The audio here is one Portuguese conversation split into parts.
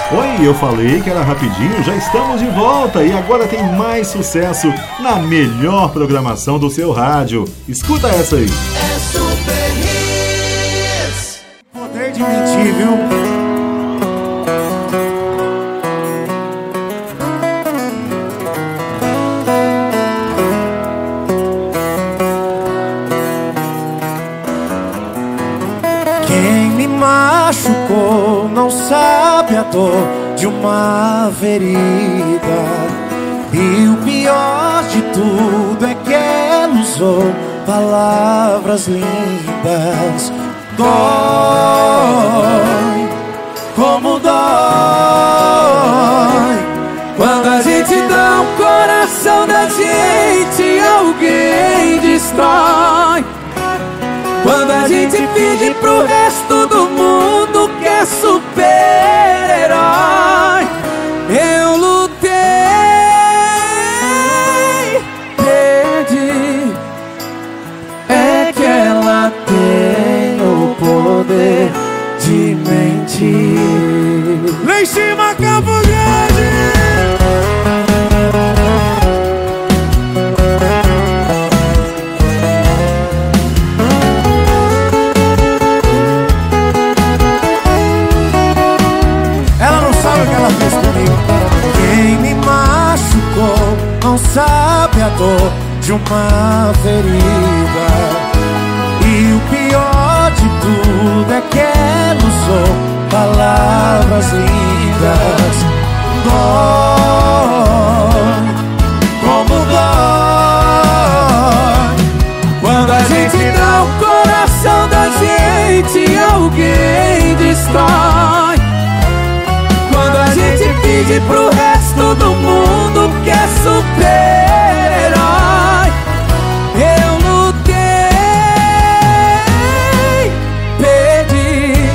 Oi, eu falei que era rapidinho, já estamos de volta e agora tem mais sucesso na melhor programação do seu rádio. Escuta essa aí. É Super Hits. Poder de mentir, viu? Quem me machucou não sabe a dor de uma ferida. E o pior de tudo é que ela usou palavras lindas. Dói, como dói quando a gente dá um coração da gente e alguém destrói. Quando a gente finge pro resto do mundo que é super-herói. Eu lutei, perdi. É que ela tem o poder de mentir. Lá em cima, Campo Grande! Quem me machucou não sabe a dor de uma ferida. E o pior de tudo é que ela usou palavras lindas. Dói, como dói quando a gente dá o coração da gente e alguém destrói. Quando a gente pede pro resto do mundo que é super-herói. Eu lutei, perdi.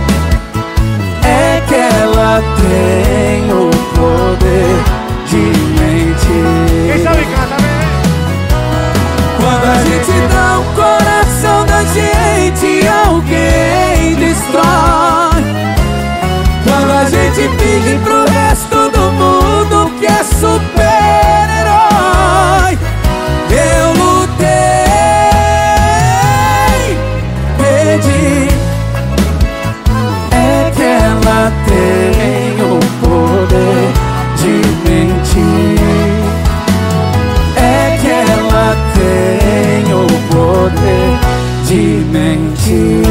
É que ela tem o poder de mentir. Quem sabe canta bem? Quando a gente dá o coração da gente e alguém destrói. Quando a gente finge pro resto do mundo que é super-herói. Eu lutei, perdi. É que ela tem o poder de mentir. É que ela tem o poder de mentir.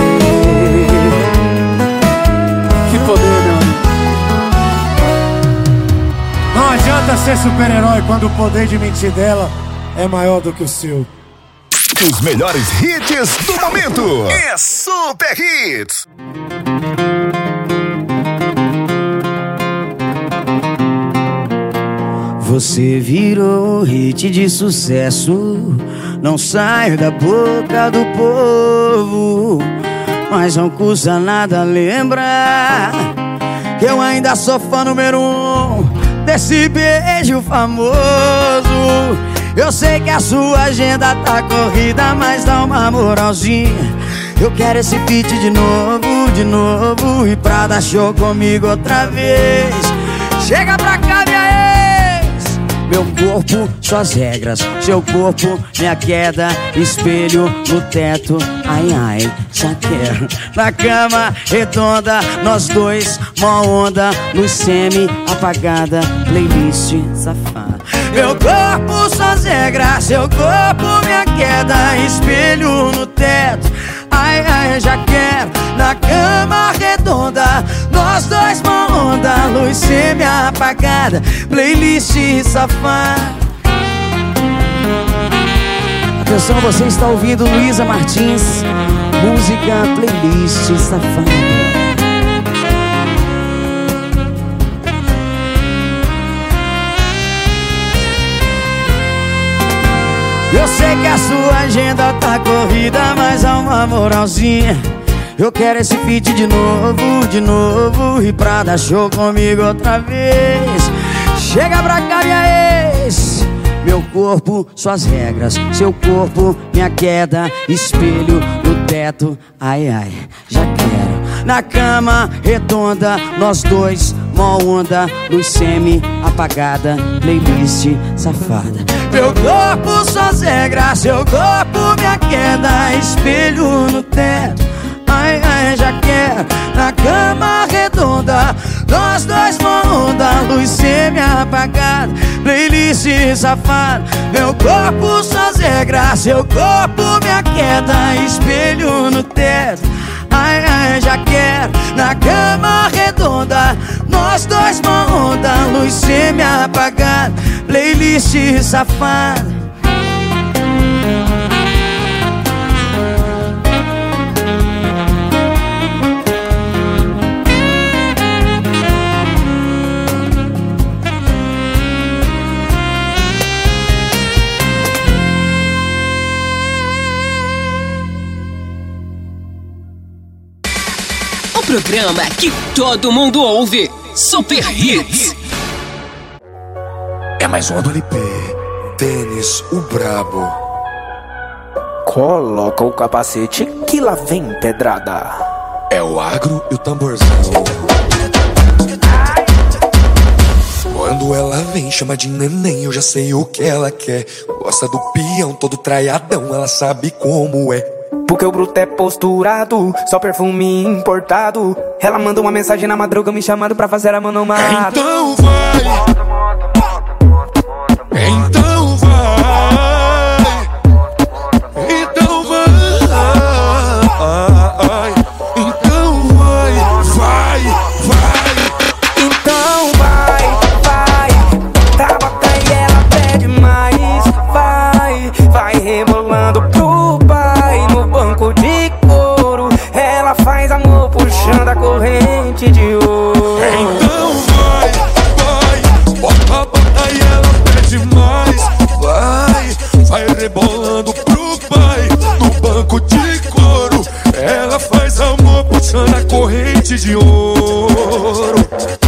Não adianta ser super-herói quando o poder de mentir dela é maior do que o seu. Os melhores hits do momento é Super Hits. Você virou hit de sucesso, não sai da boca do povo, mas não custa nada lembrar que eu ainda sou fã número 1 desse beijo famoso. Eu sei que a sua agenda tá corrida, mas dá uma moralzinha. Eu quero esse feat de novo, e pra dar show comigo outra vez. Chega pra cá, minha ex. Meu corpo, suas regras, seu corpo, minha queda, espelho no teto. Ai, ai, já quero. Na cama redonda, nós dois, mó onda, luz semi apagada, playlist safada. Meu corpo, suas regras, seu corpo, minha queda, espelho no teto. Ai, ai, já quero. Na cama redonda, nós dois, mó onda, luz semi apagada, playlist safada. Atenção, você está ouvindo Luísa Martins, música playlist safada. Eu sei que a sua agenda tá corrida, mas há uma moralzinha. Eu quero esse feat de novo, e pra dar show comigo outra vez. Chega pra cá, minha ex. Meu corpo, suas regras, seu corpo, minha queda, espelho no teto. Ai, ai, já quero. na cama redonda, nós dois, mó onda, luz semi-apagada, playlist safada. Meu corpo só regra, seu corpo minha queda, espelho no teto, ai, ai, já quero, na cama redonda, nós dois, mó onda, luz semi-apagada, playlist safada. Meu corpo só regra, seu corpo minha queda, espelho no teto, ai, ai, já quero, na cama redonda, nós dois, mó onda, luz semi-apagada, playlist safada. Programa que todo mundo ouve, Super Hits. É mais uma do LP, Denis, o brabo. Coloca o capacete que lá vem pedrada. É o agro e o tamborzão. Quando ela vem, chama de neném, eu já sei o que ela quer. Gosta do peão, todo traiadão, ela sabe como é. Porque o bruto é posturado, só perfume importado. Ela manda uma mensagem na madruga me chamando pra fazer a manomada. Então vai, então vai, então vai, então vai, vai, vai. Então vai, bota e ela pede mais. Vai rebolando pro pai no banco de couro. Ela faz amor puxando a corrente de ouro. Então vai, bota e ela pede mais. Vai rebolando pro pai no banco de couro. Ela faz amor puxando a corrente de ouro.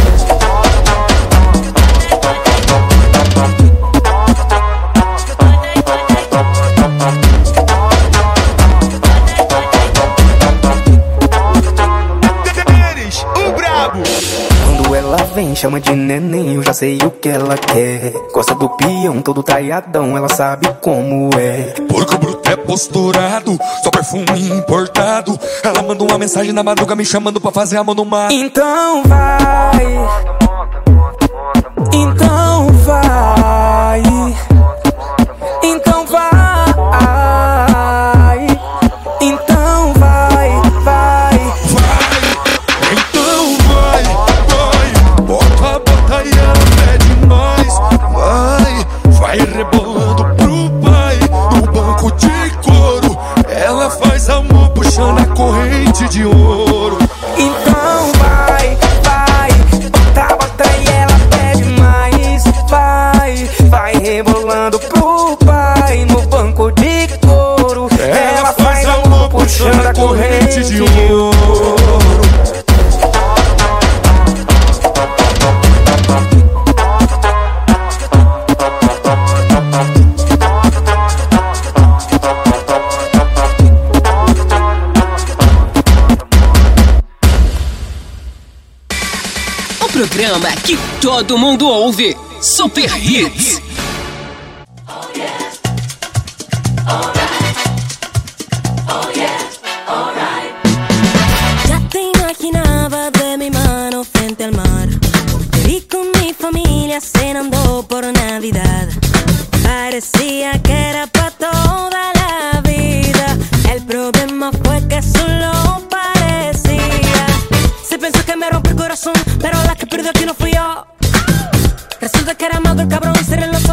Vem, chama de neném, eu já sei o que ela quer. Gosta do peão, todo traiadão, ela sabe como é. Porque o bruto é posturado, só perfume importado. Ela manda uma mensagem na madruga me chamando pra fazer amor no mar. Então vai, então vai, então vai, então vai, vai. Então vai, bota e ela pede mais. Vai rebolando pro pai no banco de couro. Ela faz amor puxando a corrente de ouro. Então vai, bota e ela pede mais. Vai rebolando pro pai no banco de couro. Ela faz amor puxando a corrente de ouro. Programa que todo mundo ouve, Super Hits. Ya te imaginaba de mi mano frente al mar. Y con mi familia cenando por Navidad. Parecía que era para toda la vida. El problema fue que solo parecía. Se pensó que me rompió el corazón, pero la que perdió aquí no fui yo. Resulta que era mago el cabrón, se reloj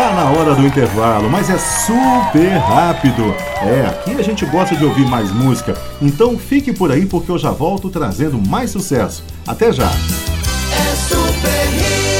Tá na hora do intervalo, mas é super rápido. Aqui a gente gosta de ouvir mais música, então fique por aí porque eu já volto trazendo mais sucesso. Até já! É Super Hits.